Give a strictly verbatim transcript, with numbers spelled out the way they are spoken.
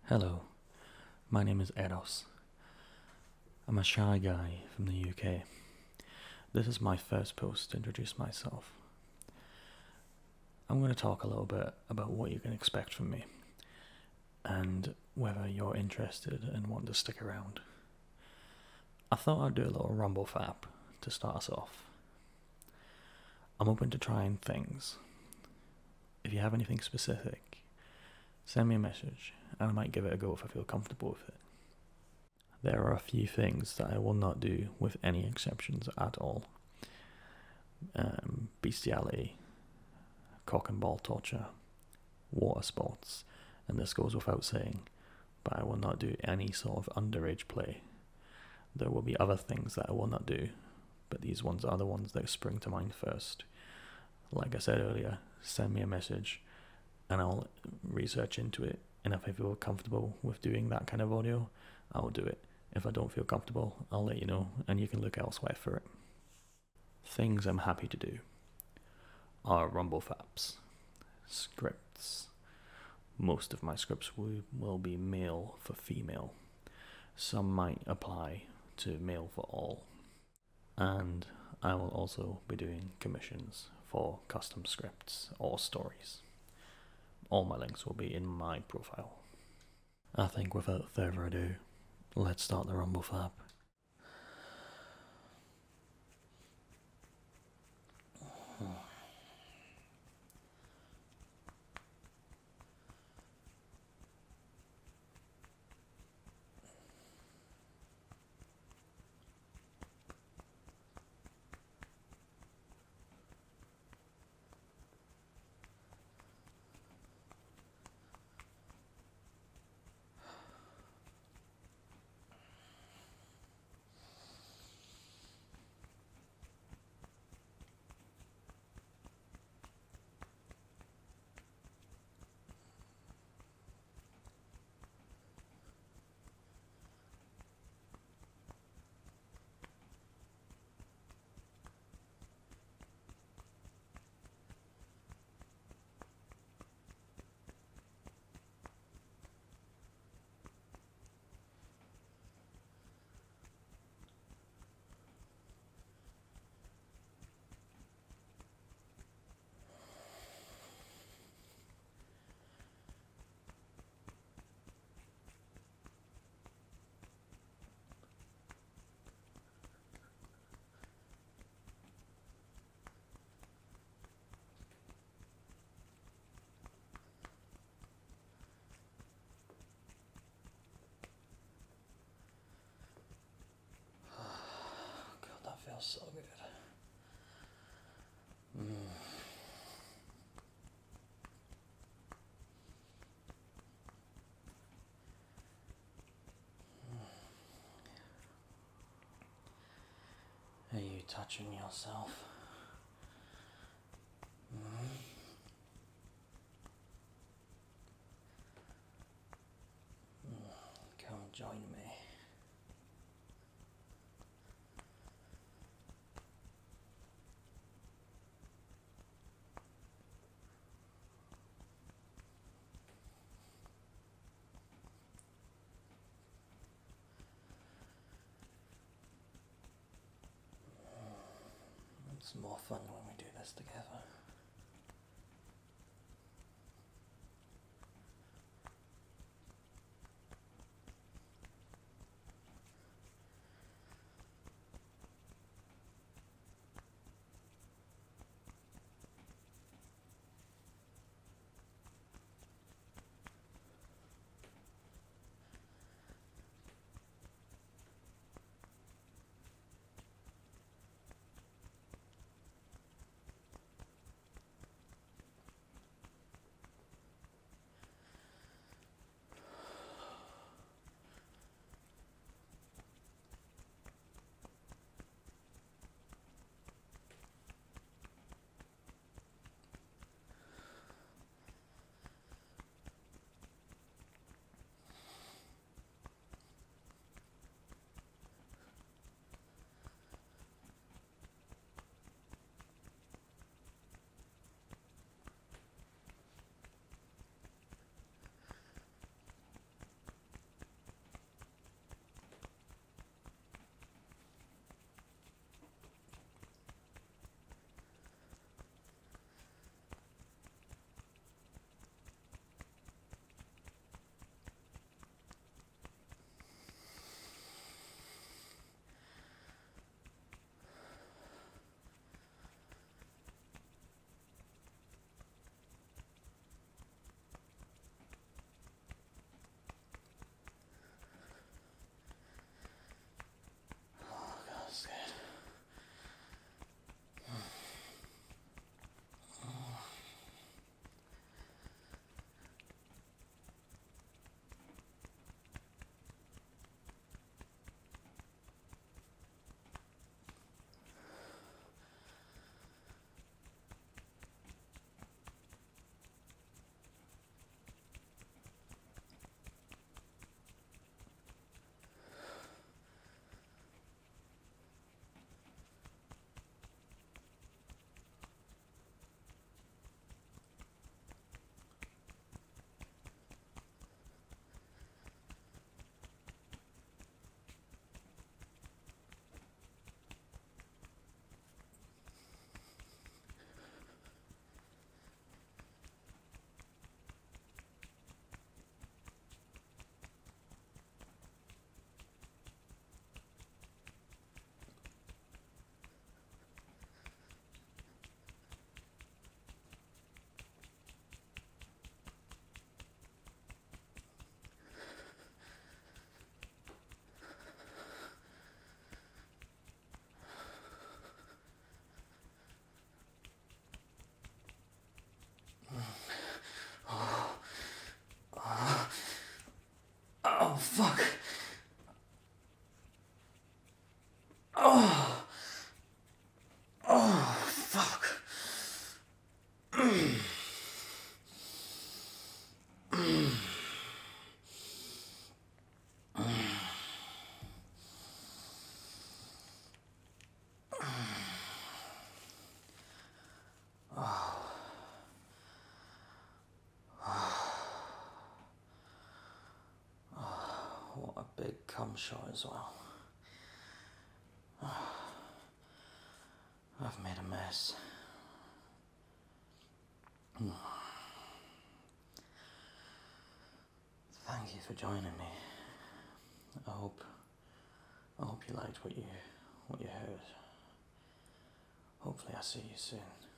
Hello, my name is Eros. I'm a shy guy from the U K. This is my first post to introduce myself. I'm going to talk a little bit about what you can expect from me, and whether you're interested and want to stick around. I thought I'd do a little rumble fap to start us off. I'm open to trying things. If you have anything specific, send me a message, and I might give it a go if I feel comfortable with it. There are a few things that I will not do with any exceptions at all. Um, bestiality, cock and ball torture, water sports, and this goes without saying, but I will not do any sort of underage play. There will be other things that I will not do, but these ones are the ones that spring to mind first. Like I said earlier, send me a message and I'll research into it, and if I feel comfortable with doing that kind of audio, I'll do it. If I don't feel comfortable, I'll let you know, and you can look elsewhere for it. Things I'm happy to do are rumble faps, scripts. Most of my scripts will, will be male for female. Some might apply to male for all. And I will also be doing commissions for custom scripts or stories. All my links will be in my profile. I think without further ado, let's start the rumble fap. God, that feels so good. Mm. Are you touching yourself? Mm. Mm. Come join me. It's more fun when we do this together. fuck. Oh. Oh, fuck. What a big cum shot as well. I've made a mess. Thank you for joining me. I hope I hope you liked what you what you heard. Hopefully I see you soon.